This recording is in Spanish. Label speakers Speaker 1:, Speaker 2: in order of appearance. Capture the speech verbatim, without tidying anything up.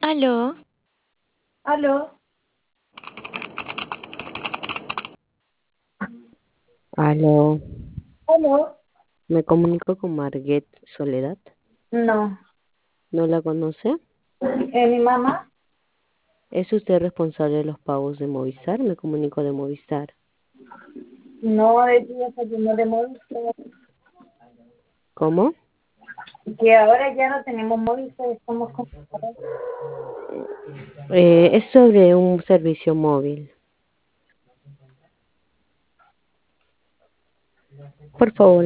Speaker 1: Aló,
Speaker 2: Aló,
Speaker 3: Aló,
Speaker 2: aló.
Speaker 3: me comunico con Marget Soledad.
Speaker 2: No,
Speaker 3: ¿No la conoce?
Speaker 2: eh, mi mamá.
Speaker 3: ¿Es usted responsable de los pagos de Movistar? Me comunico de Movistar.
Speaker 2: No, de día no de móvil.
Speaker 3: ¿Cómo?
Speaker 2: Que ahora ya no tenemos móvil, pues, estamos con...
Speaker 3: Eh, es sobre un servicio móvil. Por favor,